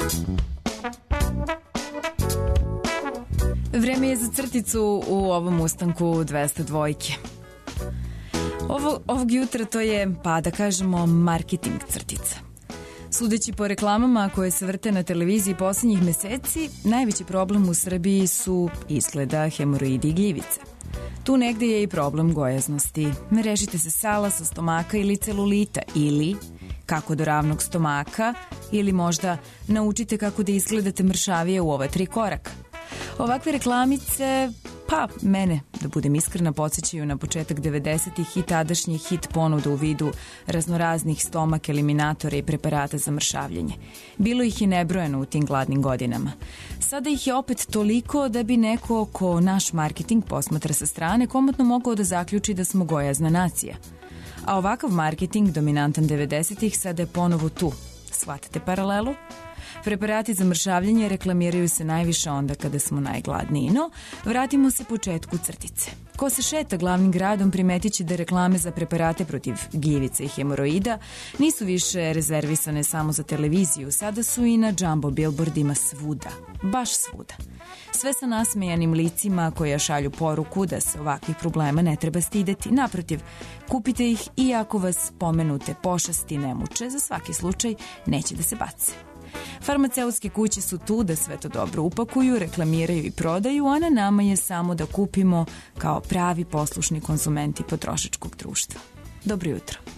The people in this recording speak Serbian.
Vreme je za crticu u ovom ustanku 202. Ovog jutra to je, pa da kažemo, marketing crtica. Sudeći po reklamama koje se vrte na televiziji poslednjih meseci, najveći problem u Srbiji su izgleda hemoroidi i gljivice. Tu negde je i problem gojaznosti. Ne režite se sala sa stomaka ili celulita, ili kako do ravnog stomaka, ili možda naučite kako da izgledate mršavije u ova 3 koraka. Ovakve reklamice, pa mene, da budem iskrena, podsjećaju na početak 90-ih i tadašnji hit ponuda u vidu raznoraznih stomak eliminatora i preparata za mršavljenje. Bilo ih je nebrojeno u tim gladnim godinama. Sada ih je opet toliko da bi neko ko naš marketing posmatra sa strane komotno mogao da zaključi da smo gojazna nacija. A ovakav marketing, dominantan 90-ih, sada je ponovo tu. Shvatate paralelu? Preparati za mršavljenje reklamiraju se najviše onda kada smo najgladniji, no vratimo se početku crtice. Ko se šeta glavnim gradom primetit će da reklame za preparate protiv gljivice i hemoroida nisu više rezervisane samo za televiziju, sada su i na jumbo billboardima svuda, baš svuda. Sve sa nasmejanim licima koja šalju poruku da se ovakvih problema ne treba stideti. Naprotiv, kupite ih i ako vas pomenute pošasti ne muče, za svaki slučaj neće da se bace. Farmaceutske kuće su tu da sve to dobro upakuju, reklamiraju i prodaju, a na nama je samo da kupimo kao pravi poslušni konzumenti potrošačkog društva. Dobro jutro.